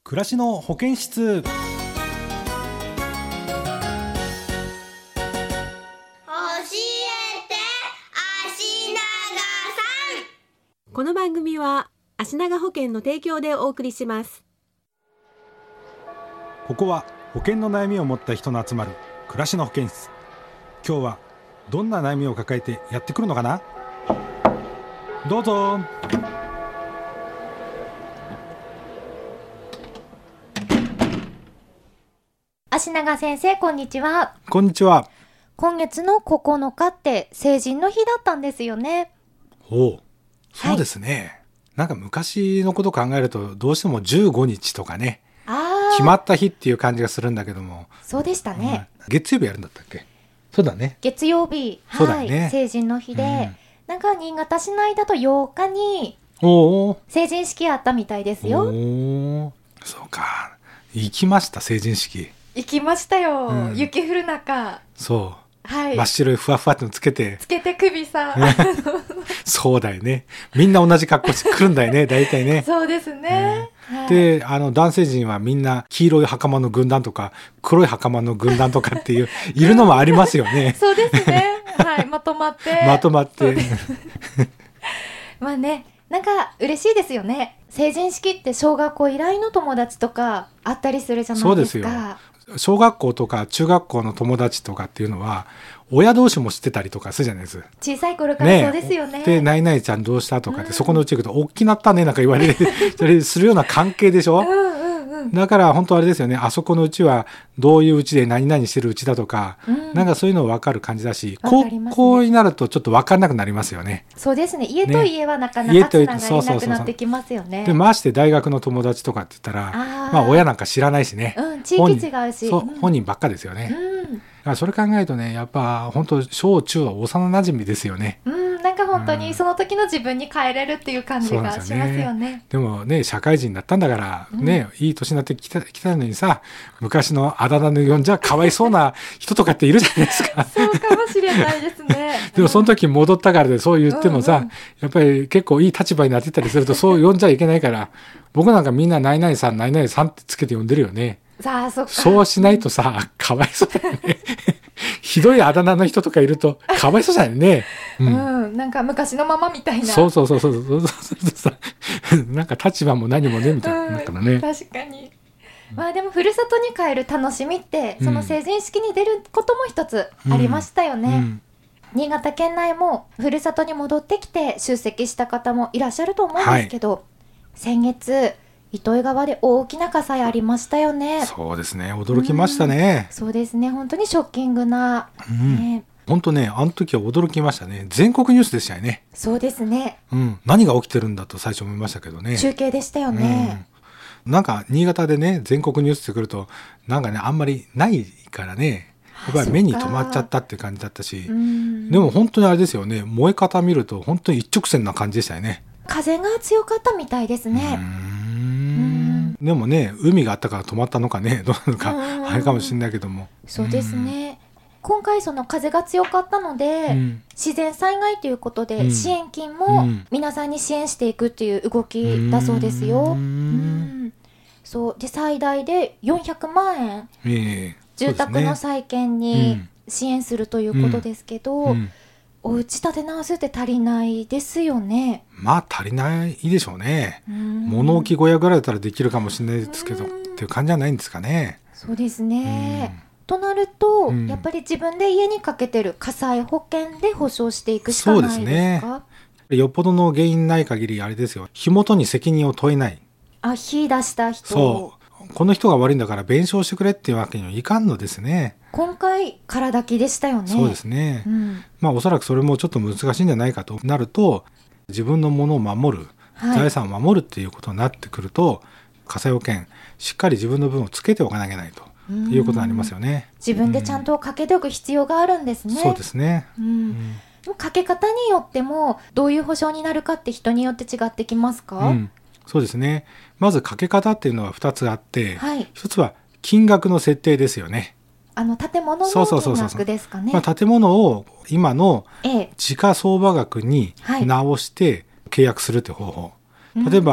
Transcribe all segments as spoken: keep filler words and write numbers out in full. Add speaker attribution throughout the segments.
Speaker 1: 暮らしの保健室。
Speaker 2: 教えて足長さん。
Speaker 3: この番組は足長保険の提供でお送りします。
Speaker 1: ここは保険の悩みを持った人の集まる暮らしの保健室。今日はどんな悩みを抱えてやってくるのかな。どうぞ。
Speaker 4: 足長先生、こんにちは。
Speaker 1: こんにちは。
Speaker 4: 今月のここのかって成人の日だったんですよね。
Speaker 1: おう、そうですね、はい、なんか昔のこと考えるとどうしてもじゅうごにちとかね、
Speaker 4: あ
Speaker 1: 決まった日っていう感じがするんだけども。
Speaker 4: そうでしたね、
Speaker 1: うん、月曜日やるんだったっけ。そうだね、
Speaker 4: 月曜日、
Speaker 1: そうだね、
Speaker 4: はい、成人の日で、うん、なんか新潟市内だとようかに成人式あったみたいですよ。
Speaker 1: おお、そうか。行きました、成人式。
Speaker 4: 行きましたよ、うん、雪降る中。
Speaker 1: そう、
Speaker 4: はい、
Speaker 1: 真っ白いふわふわってのつけて
Speaker 4: つけて首さ
Speaker 1: そうだよね、みんな同じ格好してくるんだよね大体ね。
Speaker 4: そうですね、
Speaker 1: うん、はい、で、あの男性陣はみんな黄色い袴の軍団とか黒い袴の軍団とかっていういるのもありますよね
Speaker 4: そうですね、はい、まとまって
Speaker 1: まとまって
Speaker 4: まあね、なんか嬉しいですよね。成人式って小学校以来の友達とかあったりするじゃないですか。そうですよ。
Speaker 1: 小学校とか中学校の友達とかっていうのは親同士も知ってたりとかするじゃないですか。
Speaker 4: 小さい頃からそうですよね。
Speaker 1: で、ナイナイちゃんどうしたとかって、うん、そこのうち行くと大きなったねなんか言われるそれするような関係でしょ。うんうんうん、だから本当あれですよね、あそこのうちはどういううちで何々してるうちだとか、うん、なんかそういうの分かる感じだし、高校になるとちょっと分かんなくなりますよね。
Speaker 4: そうですね、家と家はなかなかつながりなくなってきますよね。
Speaker 1: で、まして大学の友達とかって言ったら、あ、まあ親なんか知らないしね、
Speaker 4: うん、地域違うし、
Speaker 1: そう、うん、本人ばっかですよね。うん、それ考えるとね、やっぱ本当小中は幼馴染ですよね。
Speaker 4: うん、なんか本当にその時の自分に帰れるっていう感じがしますよね。
Speaker 1: よね。でもね、社会人になったんだからね、うん、いい年になってきた、きたのにさ、昔のあだ名の呼んじゃかわいそうな人とかっているじゃないですか
Speaker 4: そうかもしれないですね
Speaker 1: でもその時戻ったからでそう言ってもさ、うんうん、やっぱり結構いい立場になってたりするとそう呼んじゃいけないから僕なんかみんなナイナイさんナイナイさんってつけて呼んでるよね。
Speaker 4: さあ、そっか。
Speaker 1: そうしないとさ、かわいそうだよねひどいあだ名の人とかいるとかわいそうだよね、
Speaker 4: うん、うん、なんか昔のままみたいな。
Speaker 1: そうそうそうそうそうそうなんか立場も何もねみたいな、うん、だからね。
Speaker 4: 確かに。まあでもふるさとに帰る楽しみって、うん、その成人式に出ることも一つありましたよね、うんうん、新潟県内もふるさとに戻ってきて出席した方もいらっしゃると思うんですけど、はい、先月糸魚川で大きな火災ありましたよね。
Speaker 1: そうですね、驚きましたね、
Speaker 4: うん、そうですね、本当にショッキングな、
Speaker 1: うんね、本当ね、あの時は驚きましたね。全国ニュースでしたよね。
Speaker 4: そうですね、
Speaker 1: うん、何が起きてるんだと最初思いましたけどね。
Speaker 4: 中継でしたよね、
Speaker 1: うん、なんか新潟でね全国ニュースってくるとなんかねあんまりないからね、やっぱり目に留まっちゃったって感じだったし、でも本当にあれですよね、燃え方見ると本当に一直線な感じでしたよね。
Speaker 4: 風が強かったみたいですね。
Speaker 1: うーん、でもね、海があったから止まったのかね、どうなのかあれかもしれないけども。
Speaker 4: そうですね、今回その風が強かったので、うん、自然災害ということで支援金も皆さんに支援していくっていう動きだそうですよ。うんうん、そうで最大でよんひゃくまんえん、えー、住宅の再建に支援するということですけど、うんうん、お家建て直すって足りないですよね。
Speaker 1: まあ足りないでしょうね。物置小屋ぐらいだったらできるかもしれないですけどっていう感じじゃないんですかね。
Speaker 4: そうですね、となると、うん、やっぱり自分で家にかけてる火災保険で保証していくしかないですか。そうですね、
Speaker 1: よっぽどの原因ない限りあれですよ、火元に責任を問えない。
Speaker 4: あ、火出した人、
Speaker 1: そうこの人が悪いんだから弁償してくれっていうわけにはいかんのですね。
Speaker 4: 今回空だきでしたよね。
Speaker 1: そうですね、うん、まあおそらくそれもちょっと難しいんじゃないかとなると、自分のものを守る、はい、財産を守るっていうことになってくると、火災保険しっかり自分の分をつけておかなきゃいけないということになりますよね。
Speaker 4: 自分でちゃんとかけておく必要があるんですね。
Speaker 1: そうですね、うん
Speaker 4: うん、かけ方によってもどういう保証になるかって人によって違ってきますか。うん、
Speaker 1: そうですね、まずかけ方っていうのはふたつあって、はい、ひとつは金額の設定ですよね。
Speaker 4: あの建物の金額ですかね。
Speaker 1: まあ、建物を今の時価相場額に直して契約するという方法、ええ、例えば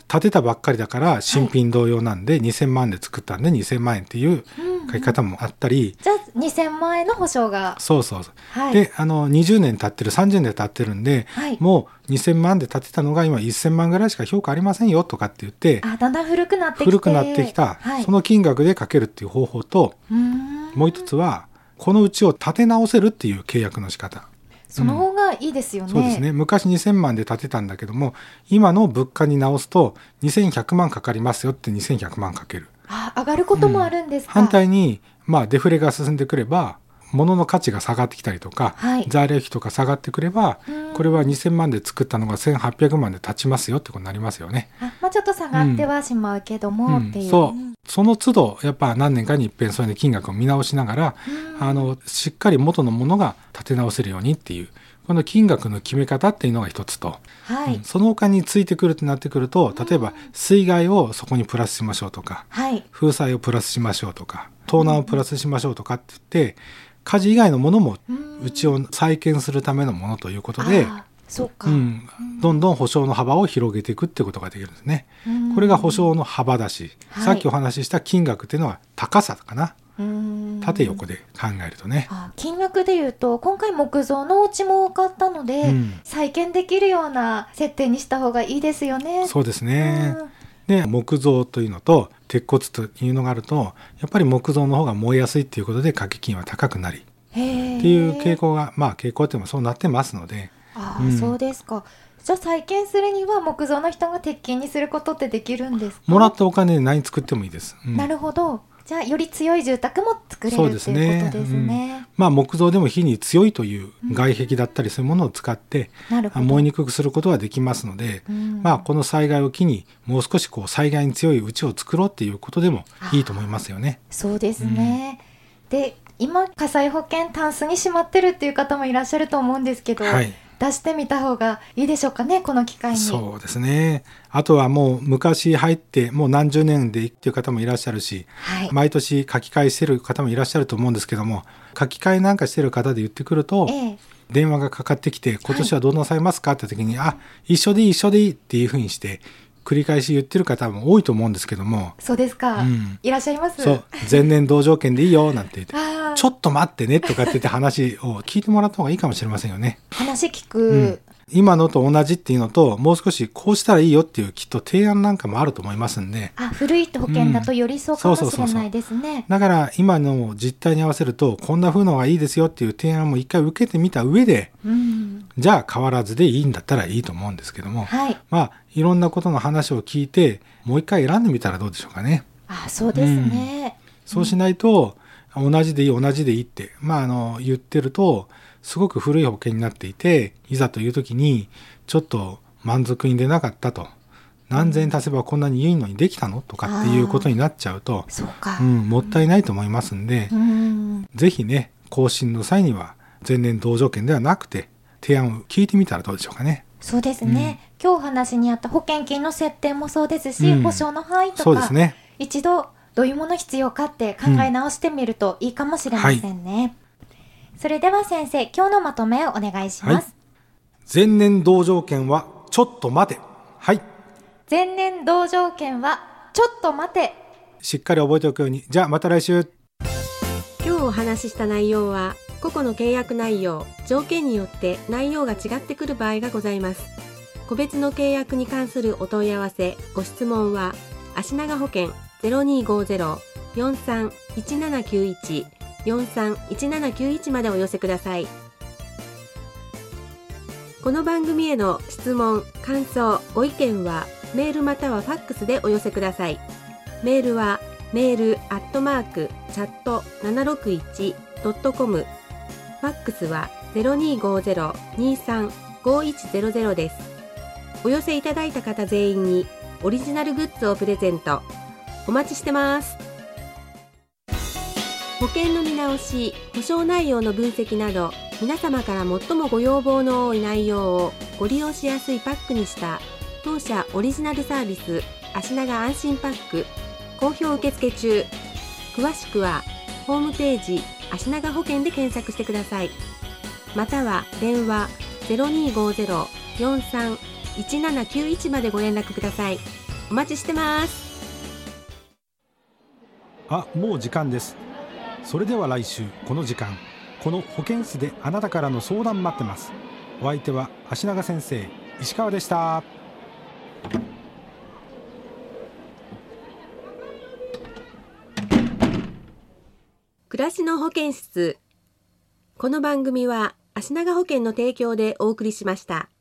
Speaker 1: 建てたばっかりだから新品同様なんでにせんまんで作ったんでにせんまんえんっていう書き方もあったり、
Speaker 4: じゃあにせんまんえんの保証が。
Speaker 1: そうそうそう、
Speaker 4: はい、
Speaker 1: であのにじゅうねん経ってるさんじゅうねん経ってるんで、
Speaker 4: はい、
Speaker 1: もうにせんまんで建てたのが今せんまんぐらいしか評価ありませんよとかって言って、
Speaker 4: あ、だんだん古くなってきて
Speaker 1: 古くなってきた、
Speaker 4: はい、
Speaker 1: その金額でかけるっていう方法と、
Speaker 4: うーん
Speaker 1: もう一つはこの家を建て直せるっていう契約の仕方。
Speaker 4: その方がいいですよね、
Speaker 1: うん、そうですね。昔にせんまんで建てたんだけども、今の物価に直すとにせんひゃくまんかかりますよってにせんひゃくまんかける。
Speaker 4: あ、上がることもあるんですか。
Speaker 1: うん、反対に、まあ、デフレが進んでくれば物の価値が下がってきたりとか、
Speaker 4: はい、
Speaker 1: 材料費とか下がってくれば、これはにせんまんで作ったのがせんはっぴゃくまんで建ちますよってことになりますよね。
Speaker 4: あ、まあ、ちょっと下がってはしまうけども、っていう、
Speaker 1: うん、そうその都度やっぱ何年かに一遍それで金額を見直しながら、あのしっかり元のものが建て直せるようにっていう、この金額の決め方っていうのが一つと、
Speaker 4: はい、
Speaker 1: うん、その他についてくるってなってくると、例えば水害をそこにプラスしましょうとか、
Speaker 4: はい、
Speaker 1: 風災をプラスしましょうとか、盗難をプラスしましょうとかって言って、家事以外のものもうちを再建するためのものということで、
Speaker 4: そうか、
Speaker 1: うん、どんどん保証の幅を広げていくってことができるんですね。これが保証の幅だし、はい、さっきお話しした金額っていうのは高さかな。縦横で考えるとね。
Speaker 4: あ、金額でいうと今回木造のお家も多かったので、うん、再建できるような設定にした方がいいですよね。
Speaker 1: そうですね。で、木造というのと鉄骨というのがあると、やっぱり木造の方が燃えやすいっていうことで掛け金は高くなりっていう傾向が、まあ傾向っていうのはそうなってますので。
Speaker 4: あ、うん、そうですか。じゃあ再建するには木造の人が鉄筋にすることってできるんですか。
Speaker 1: もらったお金で何作ってもいいです、うん、
Speaker 4: なるほど。じゃあより強い住宅も作れるっていうことですね。
Speaker 1: そうですね、うん、まあ木造でも火に強いという外壁だったりそういうものを使って、うん、燃えにくくすることはできますので、うん、まあこの災害を機にもう少しこう災害に強い家を作ろうっていうことでもいいと思いますよね。
Speaker 4: そうですね、うん、で今火災保険タンスにしまってるっていう方もいらっしゃると思うんですけど、はい、出してみた方がいいでしょうかね、この機会に。
Speaker 1: そうですね。あとはもう昔入ってもう何十年でっていう方もいらっしゃるし、はい、毎年書き換えしてる方もいらっしゃると思うんですけども、書き換えなんかしてる方で言ってくると、ええ、電話がかかってきて今年はどうなさいますかって時に、はい、あ、一緒でいい一緒でいいっていうふうにして繰り返し言ってる方も多いと思うんですけども。
Speaker 4: そうですか、うん、いらっしゃいます。
Speaker 1: そう、前年同条件でいいよなんて言ってちょっと待ってねとかって言って話を聞いてもらった方がいいかもしれませんよね。
Speaker 4: 話聞く、
Speaker 1: うん、今のと同じっていうのと、もう少しこうしたらいいよっていうきっと提案なんかもあると思いますんで。
Speaker 4: あ、古い保険だとよりそうかもしれないですね。
Speaker 1: だから今の実態に合わせるとこんな風のがいいですよっていう提案も一回受けてみた上で、うん、じゃあ変わらずでいいんだったらいいと思うんですけども、はい、まあいろんなことの話を聞いてもう一回選んでみたらどうでしょうかね。
Speaker 4: あ、そうですね、
Speaker 1: うん、そうしないと、うん、同じでいい同じでいいって、まあ、あの言ってるとすごく古い保険になっていて、いざという時にちょっと満足に出なかったと、何千円足せばこんなにいいのにできたのとかっていうことになっちゃうと、
Speaker 4: そうか、
Speaker 1: うん、もったいないと思いますんで、うん、ぜひね更新の際には前年同条件ではなくて提案を聞いてみたらどうでしょうかね。
Speaker 4: そうですね、うん、今日お話にあった保険金の設定もそうですし、うん、保証の範囲とか、
Speaker 1: そうですね、
Speaker 4: 一度どういうもの必要かって考え直してみるといいかもしれませんね、うん、はい、それでは先生、今日のまとめをお願いします。はい、
Speaker 1: 前年同条件はちょっと待て。はい、
Speaker 4: 前年同条件はちょっと待て。
Speaker 1: しっかり覚えておくように。じゃあまた来週。
Speaker 3: 今日お話しした内容は個々の契約内容、条件によって内容が違ってくる場合がございます。個別の契約に関するお問い合わせ、ご質問は足長保険 ゼロにーごーゼロ よんさん いちななきゅういち よんさん いちななきゅういちまでお寄せください。この番組への質問、感想、ご意見はメールまたはファックスでお寄せください。メールはメールアットマークチャットななろくいちドットコム、ファックスは ゼロにーごーゼロ にーさん ごーいちゼロゼロ です。お寄せいただいた方全員にオリジナルグッズをプレゼント。お待ちしてます。保険の見直し、保証内容の分析など、皆様から最もご要望の多い内容をご利用しやすいパックにした当社オリジナルサービス足長安心パック、好評受付中。詳しくはホームページ足長保険で検索してください。または電話 ゼロにーごーゼロ よんさん いちななきゅういちまでご連絡ください。 お待ちしてます。
Speaker 1: あ、もう時間です。それでは来週この時間、この保健室であなたからの相談待ってます。お相手は足長先生、石川でした。
Speaker 3: 暮らしの保健室。この番組は足長保険の提供でお送りしました。